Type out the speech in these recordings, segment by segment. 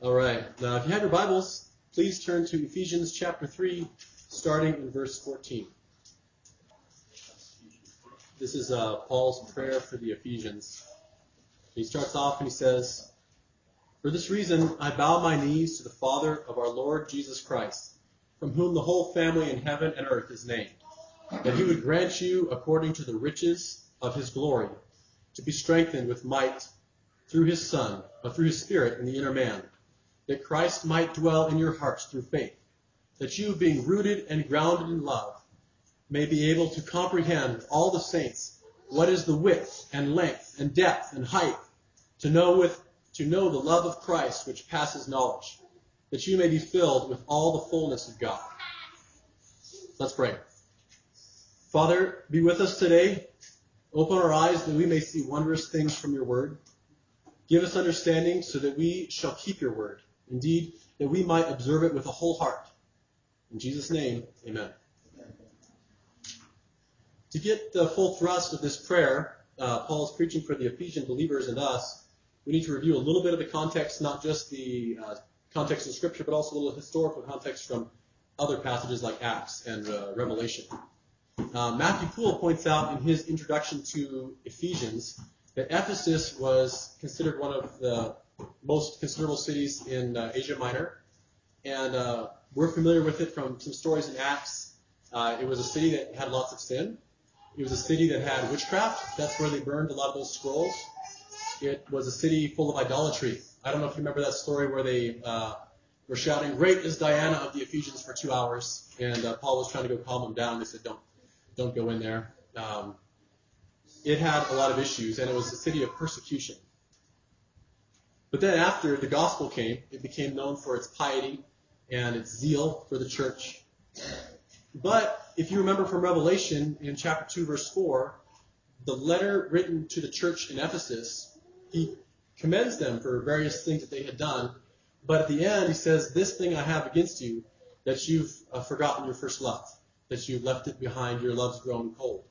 All right. Now, if you have your Bibles, please turn to Ephesians chapter 3, starting in verse 14. This is Paul's prayer for the Ephesians. He starts off and he says, "For this reason I bow my knees to the Father of our Lord Jesus Christ, from whom the whole family in heaven and earth is named, that he would grant you, according to the riches of his glory, to be strengthened with might through his Son, through his Spirit in the inner man, that Christ might dwell in your hearts through faith, that you, being rooted and grounded in love, may be able to comprehend with all the saints what is the width and length and depth and height, to know the love of Christ which passes knowledge, that you may be filled with all the fullness of God." Let's pray. Father, be with us today. Open our eyes that we may see wondrous things from your word. Give us understanding so that we shall keep your word. Indeed, that we might observe it with a whole heart. In Jesus' name, amen. To get the full thrust of this prayer, Paul is preaching for the Ephesian believers and us. We need to review a little bit of the context, not just the context of Scripture, but also a little historical context from other passages like Acts and Revelation. Matthew Poole points out in his introduction to Ephesians that Ephesus was considered one of the most considerable cities in Asia Minor, and we're familiar with it from some stories in Acts. It was a city that had lots of sin. It was a city that had witchcraft. That's where they burned a lot of those scrolls. It was a city full of idolatry. I don't know if you remember that story where they were shouting, "Great is Diana of the Ephesians" for 2 hours, and Paul was trying to go calm them down. They said, don't go in there. It had a lot of issues, and it was a city of persecution. But then after the gospel came, it became known for its piety and its zeal for the church. But if you remember from Revelation in chapter 2, verse 4, the letter written to the church in Ephesus, he commends them for various things that they had done. But at the end, he says, "This thing I have against you, that you've forgotten your first love, that you've left it behind, your love's grown cold."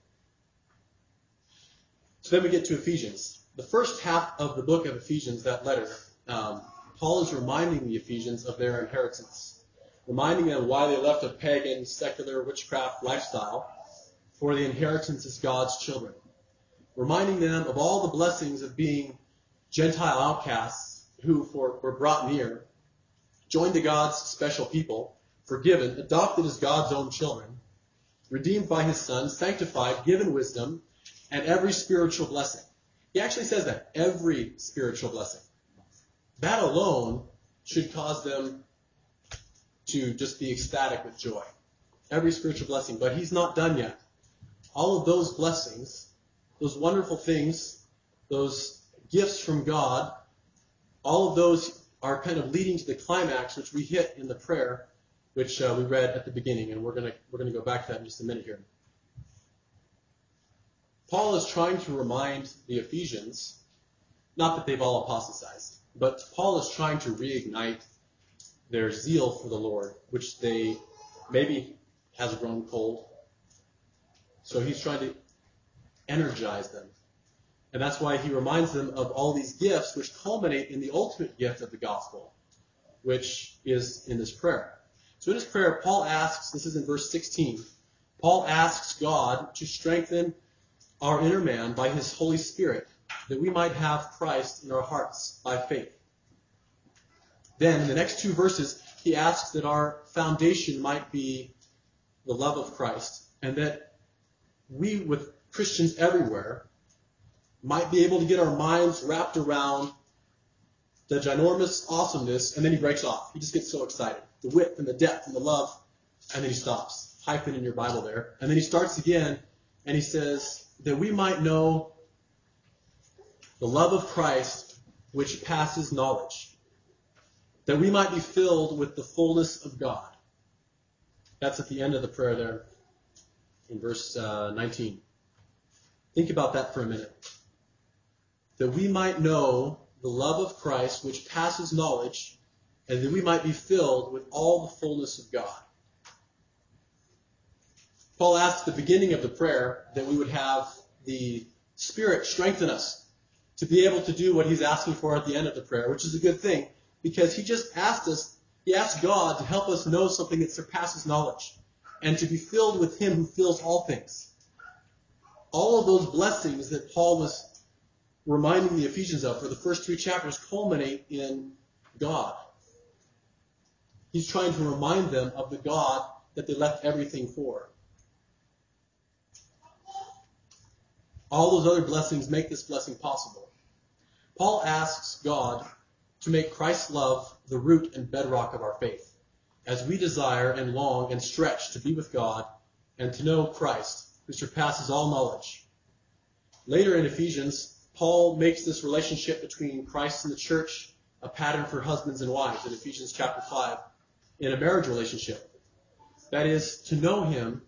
So then we get to Ephesians. The first half of the book of Ephesians, that letter, Paul is reminding the Ephesians of their inheritance, reminding them why they left a pagan, secular, witchcraft lifestyle for the inheritance as God's children, reminding them of all the blessings of being Gentile outcasts who were brought near, joined to God's special people, forgiven, adopted as God's own children, redeemed by his Son, sanctified, given wisdom, and every spiritual blessing. He actually says that, every spiritual blessing. That alone should cause them to just be ecstatic with joy. Every spiritual blessing. But he's not done yet. All of those blessings, those wonderful things, those gifts from God, all of those are kind of leading to the climax, which we hit in the prayer, which we read at the beginning, and we're going to go back to that in just a minute here. Paul is trying to remind the Ephesians, not that they've all apostatized, but Paul is trying to reignite their zeal for the Lord, which they maybe has grown cold. So he's trying to energize them. And that's why he reminds them of all these gifts which culminate in the ultimate gift of the gospel, which is in this prayer. So in his prayer, Paul asks, this is in verse 16, Paul asks God to strengthen our inner man by his Holy Spirit, that we might have Christ in our hearts by faith. Then in the next 2 verses, he asks that our foundation might be the love of Christ, and that we, with Christians everywhere, might be able to get our minds wrapped around the ginormous awesomeness, and then he breaks off. He just gets so excited. The width and the depth and the love, and then he stops. Hyphen in your Bible there. And then he starts again, and he says that we might know the love of Christ which passes knowledge, that we might be filled with the fullness of God. That's at the end of the prayer there in verse 19. Think about that for a minute. That we might know the love of Christ which passes knowledge, and that we might be filled with all the fullness of God. Paul asked at the beginning of the prayer that we would have the Spirit strengthen us to be able to do what he's asking for at the end of the prayer, which is a good thing. because he just asked us, he asked God to help us know something that surpasses knowledge and to be filled with him who fills all things. All of those blessings that Paul was reminding the Ephesians of for the first 3 chapters culminate in God. He's trying to remind them of the God that they left everything for. All those other blessings make this blessing possible. Paul asks God to make Christ's love the root and bedrock of our faith, as we desire and long and stretch to be with God and to know Christ, who surpasses all knowledge. Later in Ephesians, Paul makes this relationship between Christ and the church a pattern for husbands and wives in Ephesians chapter 5 in a marriage relationship. That is, to know him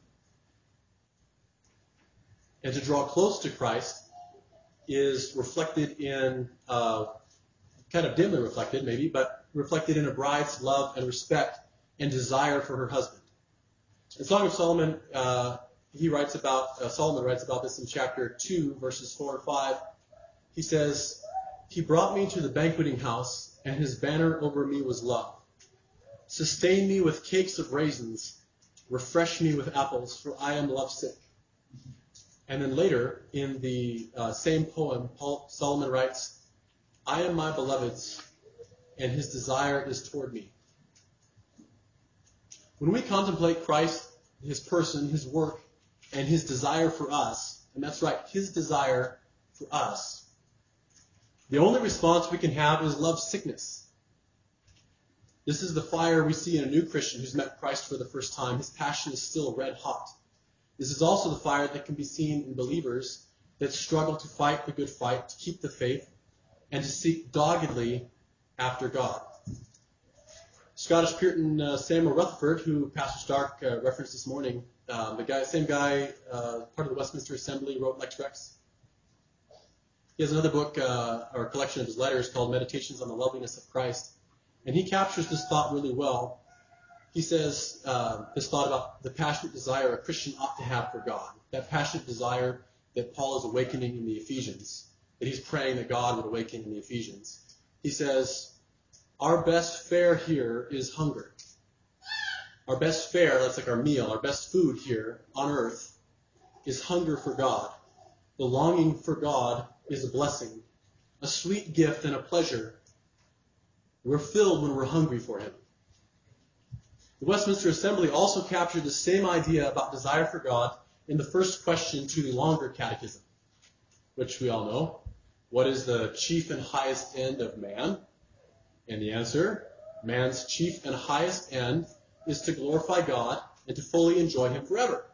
and to draw close to Christ is reflected in, kind of dimly reflected maybe, but reflected in a bride's love and respect and desire for her husband. In Song of Solomon, Solomon writes about this in chapter 2, verses 4 and 5. He says, "He brought me to the banqueting house, and his banner over me was love. Sustain me with cakes of raisins, refresh me with apples, for I am lovesick." And then later, in the same poem, Solomon writes, "I am my beloved's, and his desire is toward me." When we contemplate Christ, his person, his work, and his desire for us, and that's right, his desire for us, the only response we can have is love sickness. This is the fire we see in a new Christian who's met Christ for the first time. His passion is still red hot. This is also the fire that can be seen in believers that struggle to fight the good fight, to keep the faith, and to seek doggedly after God. Scottish Puritan Samuel Rutherford, who Pastor Stark referenced this morning, same guy, part of the Westminster Assembly, wrote Lex Rex. He has another book, or a collection of his letters called Meditations on the Loveliness of Christ. And he captures this thought really well. He says this thought about the passionate desire a Christian ought to have for God. That passionate desire that Paul is awakening in the Ephesians. That he's praying that God would awaken in the Ephesians. He says, our best fare here is hunger. Our best fare, that's like our meal, our best food here on earth is hunger for God. The longing for God is a blessing, a sweet gift and a pleasure. We're filled when we're hungry for him. The Westminster Assembly also captured the same idea about desire for God in the first question to the longer catechism, which we all know. What is the chief and highest end of man? And the answer, man's chief and highest end is to glorify God and to fully enjoy him forever.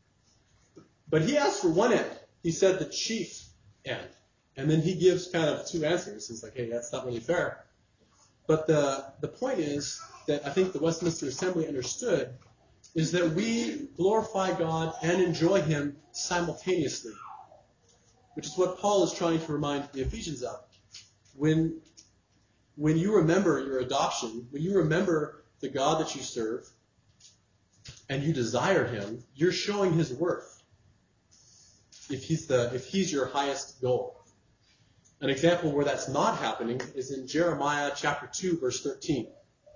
But he asked for one end. He said the chief end. And then he gives kind of two answers. He's like, hey, that's not really fair. But the point is that I think the Westminster Assembly understood is that we glorify God and enjoy him simultaneously, which is what Paul is trying to remind the Ephesians of. When you remember your adoption, when you remember the God that you serve, and you desire him, you're showing his worth. If he's your highest goal. An example where that's not happening is in Jeremiah chapter 2, verse 13.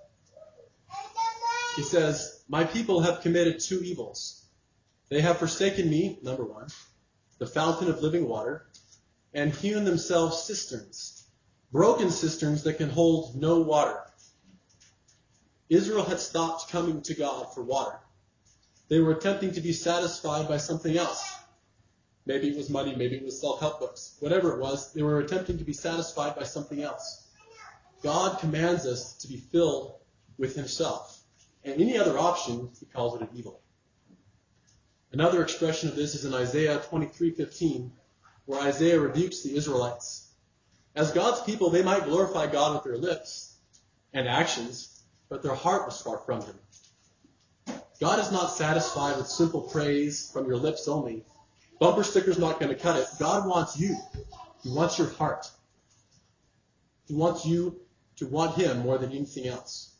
He says, my people have committed two evils. They have forsaken me, number one, the fountain of living water, and hewn themselves cisterns, broken cisterns that can hold no water. Israel had stopped coming to God for water. They were attempting to be satisfied by something else. Maybe it was money, maybe it was self-help books. Whatever it was, they were attempting to be satisfied by something else. God commands us to be filled with himself. And any other option, he calls it an evil. Another expression of this is in Isaiah 23:15, where Isaiah rebukes the Israelites. As God's people, they might glorify God with their lips and actions, but their heart was far from him. God is not satisfied with simple praise from your lips only. Bumper sticker's not going to cut it. God wants you. He wants your heart. He wants you to want him more than anything else.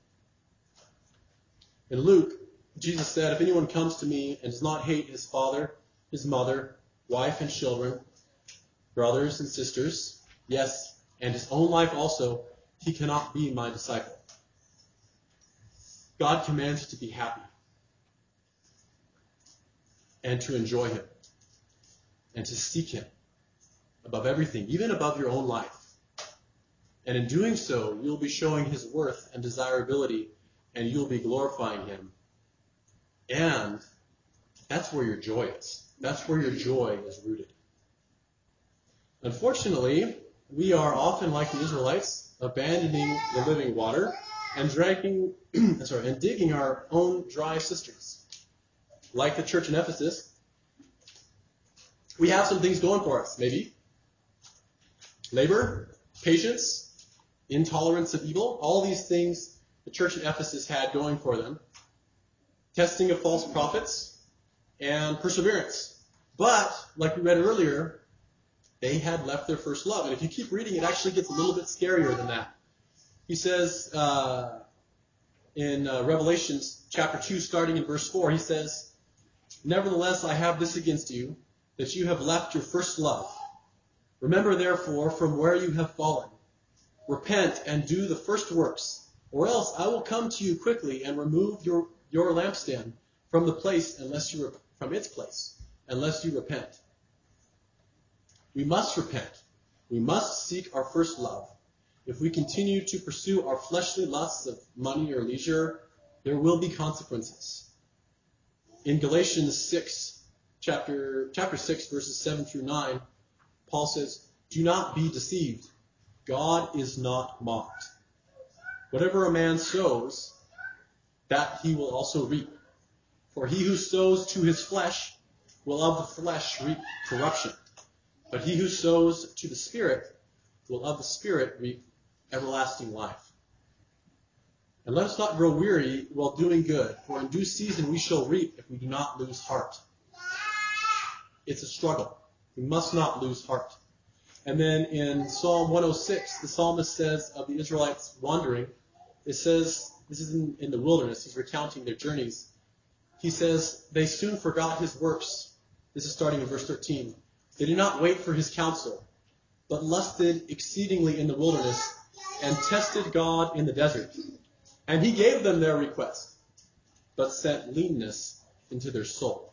In Luke, Jesus said, if anyone comes to me and does not hate his father, his mother, wife and children, brothers and sisters, yes, and his own life also, he cannot be my disciple. God commands you to be happy and to enjoy him and to seek him above everything, even above your own life. And in doing so, you'll be showing his worth and desirability, and you'll be glorifying him. And that's where your joy is. That's where your joy is rooted. Unfortunately, we are often like the Israelites, abandoning the living water and digging our own dry cisterns. Like the church in Ephesus, we have some things going for us, maybe. Labor, patience, intolerance of evil, all these things the church in Ephesus had going for them. Testing of false prophets, and perseverance. But, like we read earlier, they had left their first love. And if you keep reading, it actually gets a little bit scarier than that. He says in Revelation chapter 2, starting in verse 4, he says, "Nevertheless, I have this against you, that you have left your first love. Remember, therefore, from where you have fallen. Repent and do the first works, or else I will come to you quickly and remove your lampstand from its place, unless you repent." We must repent. We must seek our first love. If we continue to pursue our fleshly lusts of money or leisure, there will be consequences. In Galatians 6, chapter 6, verses 7 through 9, Paul says, "Do not be deceived. God is not mocked. Whatever a man sows, that he will also reap. For he who sows to his flesh will of the flesh reap corruption. But he who sows to the Spirit will of the Spirit reap everlasting life. And let us not grow weary while doing good, for in due season we shall reap if we do not lose heart." It's a struggle. We must not lose heart. And then in Psalm 106, the psalmist says of the Israelites wandering, it says, this is in the wilderness, he's recounting their journeys. He says, "They soon forgot his works." This is starting in verse 13. "They did not wait for his counsel, but lusted exceedingly in the wilderness and tested God in the desert. And he gave them their request, but sent leanness into their soul."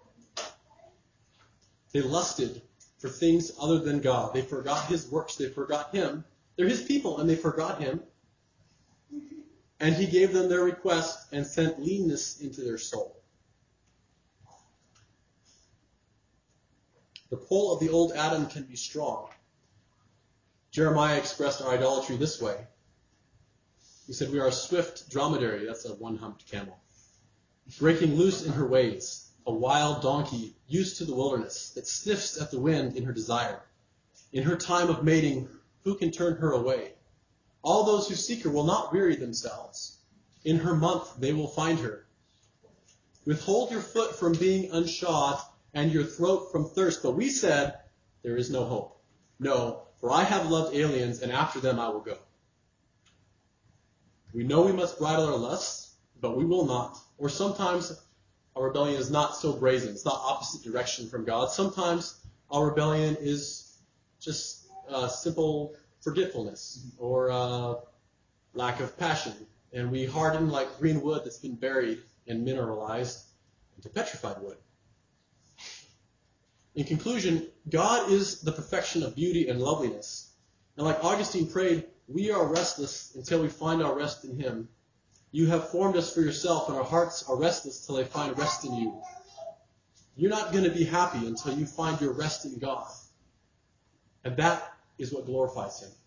They lusted for things other than God. They forgot his works. They forgot him. They're his people, and they forgot him. And he gave them their request and sent leanness into their soul. The pull of the old Adam can be strong. Jeremiah expressed our idolatry this way. He said, "We are a swift dromedary," that's a one-humped camel, "breaking loose in her ways, a wild donkey used to the wilderness that sniffs at the wind in her desire. In her time of mating, who can turn her away? All those who seek her will not weary themselves. In her month they will find her. Withhold your foot from being unshod and your throat from thirst." But we said, "There is no hope. No, for I have loved aliens, and after them I will go." We know we must bridle our lusts, but we will not. Or sometimes our rebellion is not so brazen. It's not opposite direction from God. Sometimes our rebellion is just simple forgetfulness or lack of passion. And we harden like green wood that's been buried and mineralized into petrified wood. In conclusion, God is the perfection of beauty and loveliness. And like Augustine prayed, we are restless until we find our rest in him. You have formed us for yourself, and our hearts are restless till they find rest in you. You're not going to be happy until you find your rest in God. And that is what glorifies him.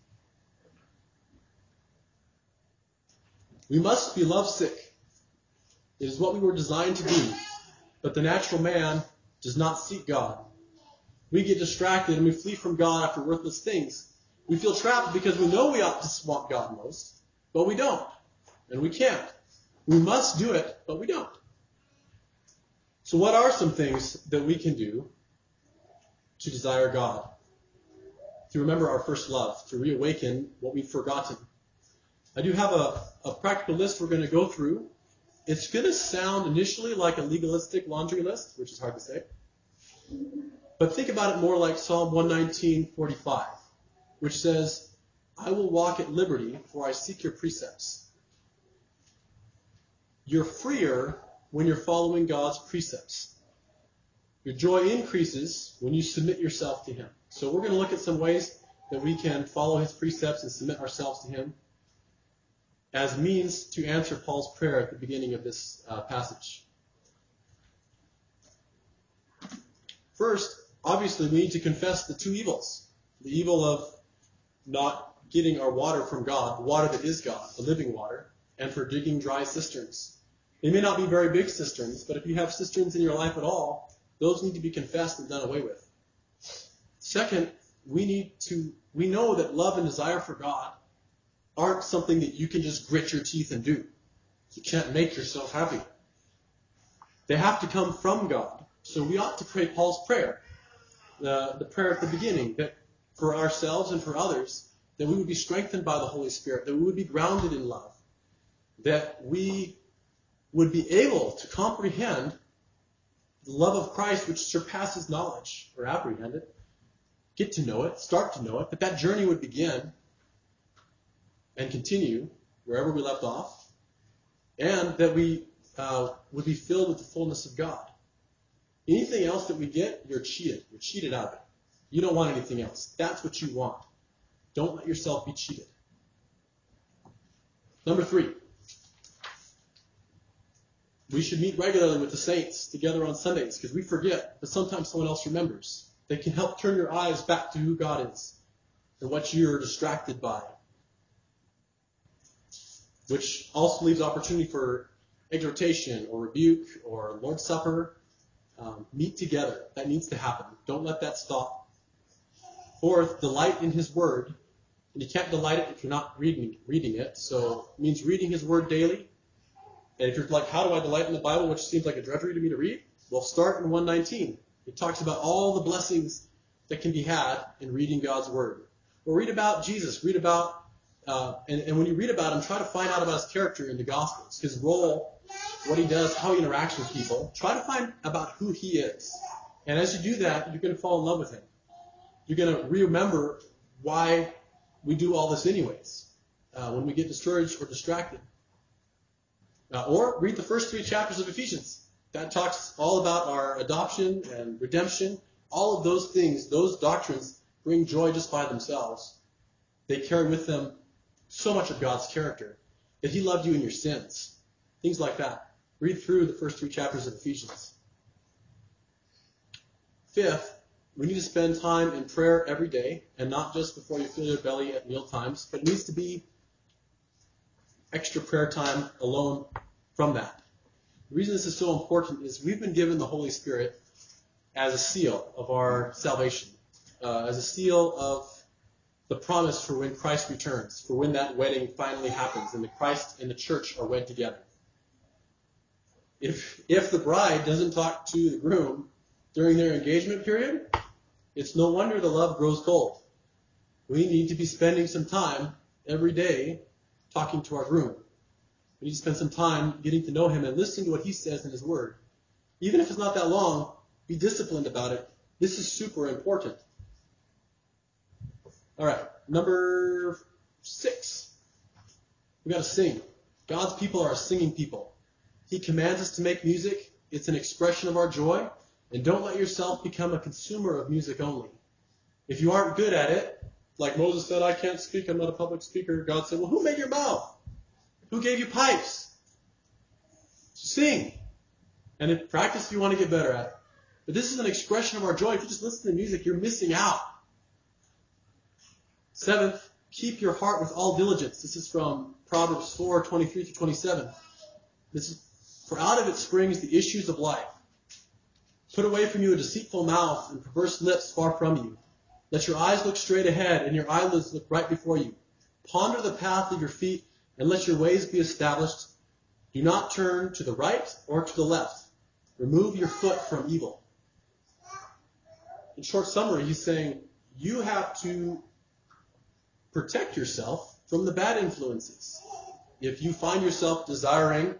We must be lovesick. It is what we were designed to do. But the natural man does not seek God. We get distracted and we flee from God after worthless things. We feel trapped because we know we ought to want God most, but we don't. And we can't. We must do it, but we don't. So what are some things that we can do to desire God? To remember our first love, to reawaken what we've forgotten. I do have a practical list we're going to go through. It's going to sound initially like a legalistic laundry list, which is hard to say. But think about it more like Psalm 119:45, which says, I will walk at liberty, for I seek your precepts. You're freer when you're following God's precepts. Your joy increases when you submit yourself to him. So we're going to look at some ways that we can follow his precepts and submit ourselves to him as means to answer Paul's prayer at the beginning of this passage. First, obviously, we need to confess the two evils. The evil of not getting our water from God, the water that is God, the living water, and for digging dry cisterns. They may not be very big cisterns, but if you have cisterns in your life at all, those need to be confessed and done away with. Second, we know that love and desire for God aren't something that you can just grit your teeth and do. You can't make yourself happy. They have to come from God. So we ought to pray Paul's prayer, the prayer at the beginning, that for ourselves and for others, that we would be strengthened by the Holy Spirit, that we would be grounded in love, that we would be able to comprehend the love of Christ which surpasses knowledge, or apprehend it, get to know it, start to know it, that journey would begin and continue wherever we left off, and that we would be filled with the fullness of God. Anything else that we get, you're cheated. You're cheated out of it. You don't want anything else. That's what you want. Don't let yourself be cheated. Number 3. We should meet regularly with the saints together on Sundays because we forget, but sometimes someone else remembers. They can help turn your eyes back to who God is and what you're distracted by, which also leaves opportunity for exhortation or rebuke or Lord's Supper. Meet together. That needs to happen. Don't let that stop. 4th, delight in his word. And you can't delight it if you're not reading it. So it means reading his word daily. And if you're like, how do I delight in the Bible, which seems like a drudgery to me to read? Well, start in 119. It talks about all the blessings that can be had in reading God's word. Or read about Jesus. Read about, and when you read about him, try to find out about his character in the Gospels, his role, what he does, how he interacts with people. Try to find about who he is. And as you do that, you're going to fall in love with him. You're going to remember why we do all this anyways, when we get discouraged or distracted. Or read the first 3 chapters of Ephesians. That talks all about our adoption and redemption. All of those things, those doctrines, bring joy just by themselves. They carry with them so much of God's character, that he loved you in your sins. Things like that. Read through the first 3 chapters of Ephesians. 5th, we need to spend time in prayer every day, and not just before you fill your belly at meal times, but it needs to be extra prayer time alone from that. The reason this is so important is we've been given the Holy Spirit as a seal of our salvation, as a seal of the promise for when Christ returns, for when that wedding finally happens and the Christ and the church are wed together. If the bride doesn't talk to the groom during their engagement period, it's no wonder the love grows cold. We need to be spending some time every day talking to our groom. We need to spend some time getting to know him and listening to what he says in his word. Even if it's not that long, be disciplined about it. This is super important. All right, number 6. We've got to sing. God's people are a singing people. He commands us to make music. It's an expression of our joy. And don't let yourself become a consumer of music only. If you aren't good at it, like Moses said, I can't speak, I'm not a public speaker. God said, well, who made your mouth? Who gave you pipes? Sing. And in practice, if you want to get better at it. But this is an expression of our joy. If you just listen to music, you're missing out. 7th, keep your heart with all diligence. This is from Proverbs 4:23-27. This is, for out of it springs the issues of life. Put away from you a deceitful mouth and perverse lips far from you. Let your eyes look straight ahead and your eyelids look right before you. Ponder the path of your feet and let your ways be established. Do not turn to the right or to the left. Remove your foot from evil. In short summary, he's saying you have to protect yourself from the bad influences. If you find yourself desiring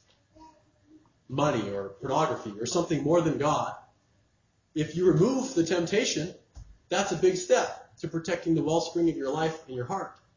money or pornography or something more than God, if you remove the temptation, that's a big step to protecting the wellspring of your life and your heart.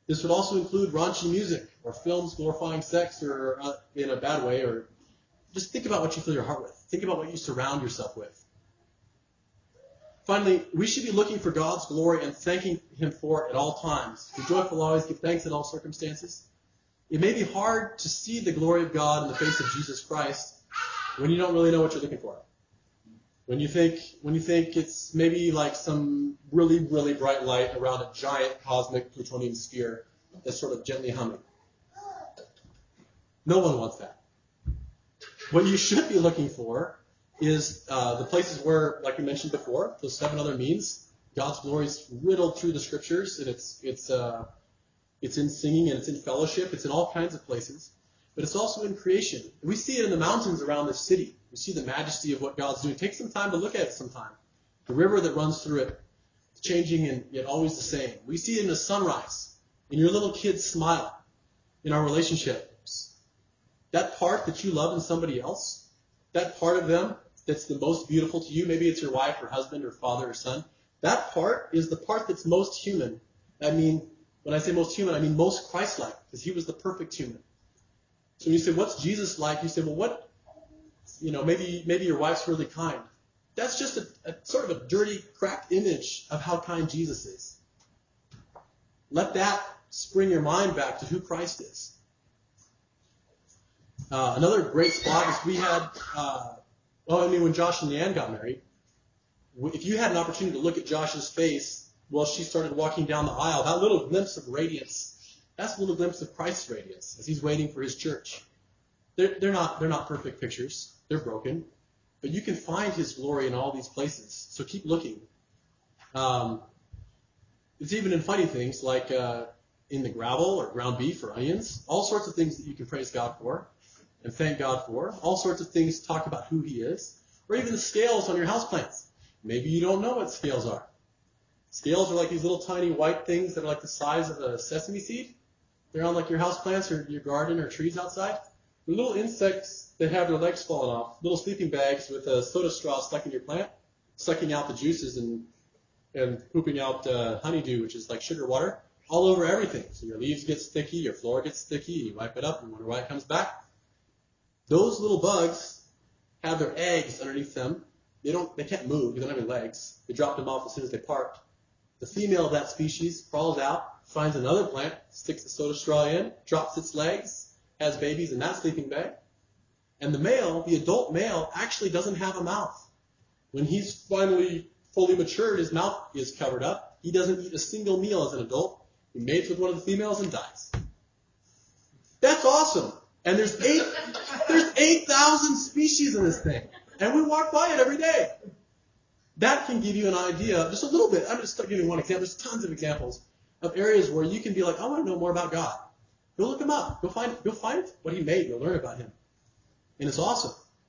This would also include raunchy music or films glorifying sex or in a bad way, or just think about what you fill your heart with. Think about what you surround yourself with. Finally, we should be looking for God's glory and thanking Him for it at all times. Be joyful always, give thanks in all circumstances. It may be hard to see the glory of God in the face of Jesus Christ when you don't really know what you're looking for. When you think it's maybe like some really, really bright light around a giant cosmic plutonium sphere that's sort of gently humming. No one wants that. What you should be looking for is the places where, like we mentioned before, those 7 other means, God's glory is riddled through the scriptures, and it's in singing and it's in fellowship. It's in all kinds of places. But it's also in creation. We see it in the mountains around this city. We see the majesty of what God's doing. Take some time to look at it sometime. The river that runs through it, changing and yet always the same. We see it in the sunrise, in your little kid's smile, in our relationships. That part that you love in somebody else, that part of them that's the most beautiful to you, maybe it's your wife or husband or father or son, that part is the part that's most human. I mean, when I say most human, I mean most Christ-like, because He was the perfect human. So when you say, what's Jesus like? You say, well, maybe your wife's really kind. That's just a sort of a dirty, cracked image of how kind Jesus is. Let that spring your mind back to who Christ is. Another great spot is we had, when Josh and Leanne got married, if you had an opportunity to look at Josh's face while she started walking down the aisle, that little glimpse of radiance, that's a little glimpse of Christ's radiance as He's waiting for His church. They're not perfect pictures. They're broken. But you can find His glory in all these places. So keep looking. It's even in funny things like in the gravel or ground beef or onions. All sorts of things that you can praise God for and thank God for. All sorts of things to talk about who He is. Or even the scales on your houseplants. Maybe you don't know what scales are. Scales are like these little tiny white things that are like the size of a sesame seed. They're on like your houseplants or your garden or trees outside. They're little insects that have their legs falling off. Little sleeping bags with a soda straw stuck in your plant, sucking out the juices and pooping out honeydew, which is like sugar water, all over everything. So your leaves get sticky, your floor gets sticky, you wipe it up and wonder why it comes back. Those little bugs have their eggs underneath them. They can't move. They don't have any legs. They drop them off as soon as they part. The female of that species crawls out, finds another plant, sticks the soda straw in, drops its legs, has babies in that sleeping bag. And the male, the adult male, actually doesn't have a mouth. When he's finally fully matured, his mouth is covered up. He doesn't eat a single meal as an adult. He mates with one of the females and dies. That's awesome. And there's 8,000 species in this thing. And we walk by it every day. That can give you an idea, just a little bit. I'm just giving one example. There's tons of examples of areas where you can be like, I want to know more about God. Go look Him up. Go find what He made. You'll learn about Him. And it's awesome.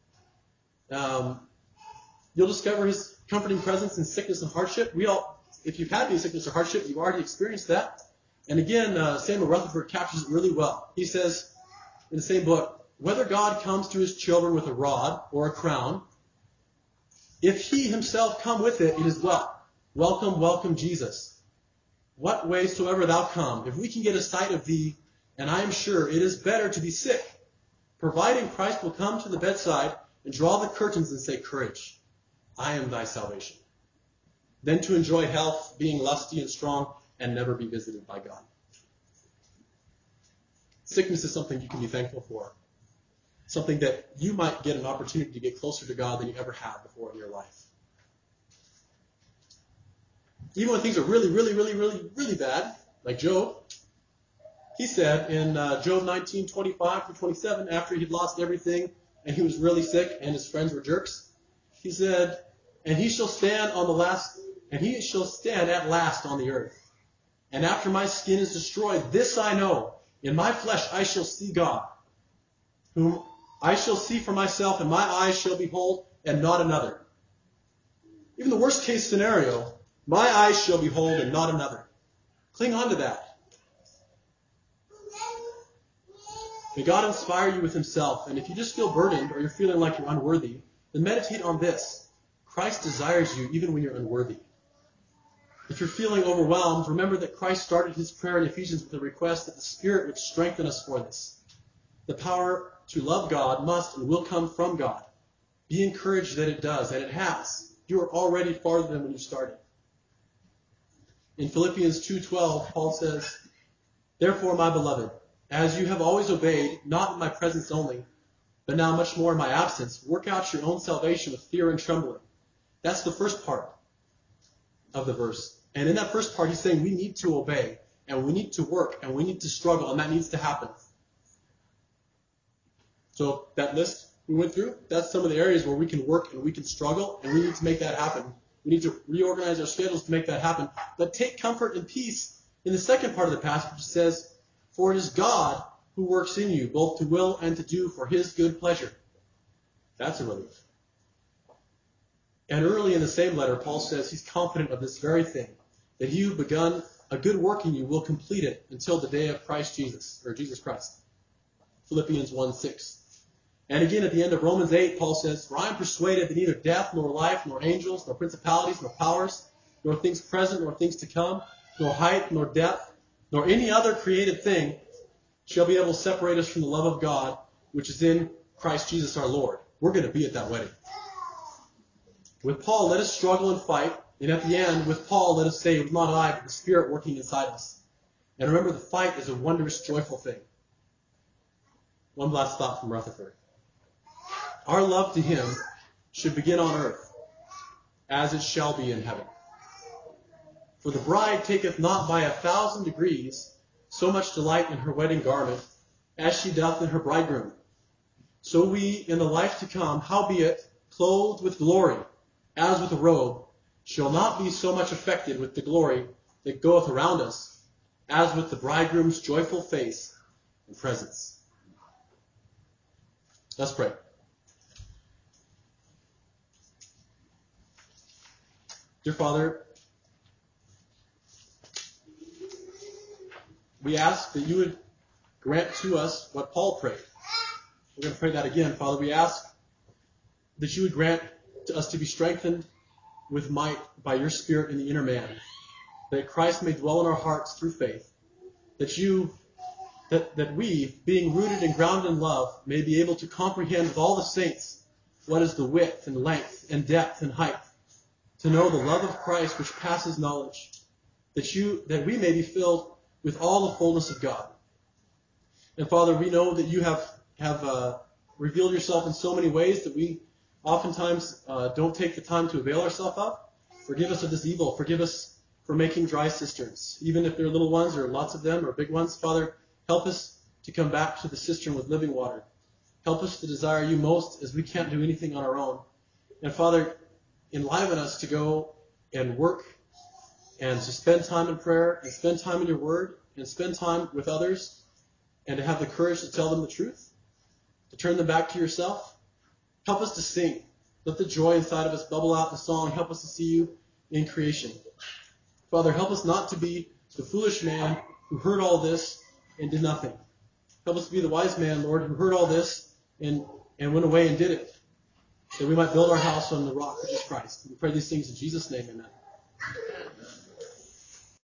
You'll discover His comforting presence in sickness and hardship. If you've had any sickness or hardship, you've already experienced that. And again, Samuel Rutherford captures it really well. He says in the same book, whether God comes to His children with a rod or a crown, if He Himself come with it, it is well. Welcome, welcome, Jesus. What way soever thou come, if we can get a sight of Thee, and I am sure it is better to be sick, providing Christ will come to the bedside and draw the curtains and say, courage, I am thy salvation. Then to enjoy health, being lusty and strong, and never be visited by God. Sickness is something you can be thankful for. Something that you might get an opportunity to get closer to God than you ever have before in your life. Even when things are really, really, really, really, really bad, like Job, he said in Job 19:25-27, after he'd lost everything and he was really sick and his friends were jerks, he said, and he shall stand at last on the earth. And after my skin is destroyed, this I know, in my flesh I shall see God, whom I shall see for myself, and my eyes shall behold, and not another. Even the worst case scenario, my eyes shall behold, and not another. Cling on to that. May God inspire you with Himself, and if you just feel burdened or you're feeling like you're unworthy, then meditate on this. Christ desires you even when you're unworthy. If you're feeling overwhelmed, remember that Christ started his prayer in Ephesians with a request that the Spirit would strengthen us for this. The power to love God must and will come from God. Be encouraged that it does, and it has. You are already farther than when you started. In Philippians 2:12, Paul says, "Therefore, my beloved, as you have always obeyed, not in my presence only, but now much more in my absence, work out your own salvation with fear and trembling." That's the first part of the verse. And in that first part, he's saying we need to obey, and we need to work, and we need to struggle, and that needs to happen. So that list we went through, that's some of the areas where we can work and we can struggle, and we need to make that happen. We need to reorganize our schedules to make that happen. But take comfort and peace in the second part of the passage, which says, "For it is God who works in you, both to will and to do for his good pleasure." That's a relief. And early in the same letter, Paul says he's confident of this very thing, that he who begun a good work in you will complete it until the day of Christ Jesus, or Jesus Christ. Philippians 1:6. And again, at the end of Romans 8, Paul says, "For I am persuaded that neither death, nor life, nor angels, nor principalities, nor powers, nor things present, nor things to come, nor height, nor depth, nor any other created thing shall be able to separate us from the love of God, which is in Christ Jesus our Lord." We're going to be at that wedding. With Paul, let us struggle and fight. And at the end, with Paul, let us say, "It was not I, but the Spirit working inside us." And remember, the fight is a wondrous, joyful thing. One last thought from Rutherford. Our love to him should begin on earth, as it shall be in heaven. For the bride taketh not by 1,000 degrees so much delight in her wedding garment, as she doth in her bridegroom. So we, in the life to come, howbeit clothed with glory, as with a robe, shall not be so much affected with the glory that goeth around us, as with the bridegroom's joyful face and presence. Let's pray. Dear Father, we ask that you would grant to us what Paul prayed. We're going to pray that again. Father, we ask that you would grant to us to be strengthened with might by your Spirit in the inner man, that Christ may dwell in our hearts through faith, that we, being rooted and grounded in love, may be able to comprehend with all the saints what is the width and length and depth and height, to know the love of Christ which passes knowledge, that we may be filled with all the fullness of God. And Father, we know that you have revealed yourself in so many ways that we oftentimes don't take the time to avail ourselves of. Forgive us of this evil. Forgive us for making dry cisterns, even if they're little ones or lots of them or big ones. Father, help us to come back to the cistern with living water. Help us to desire you most, as we can't do anything on our own. And Father, enliven us to go and work and to spend time in prayer and spend time in your word and spend time with others and to have the courage to tell them the truth, to turn them back to yourself. Help us to sing. Let the joy inside of us bubble out in song. Help us to see you in creation. Father, help us not to be the foolish man who heard all this and did nothing. Help us to be the wise man, Lord, who heard all this and went away and did it, that we might build our house on the rock, which is Christ. We pray these things in Jesus' name, amen.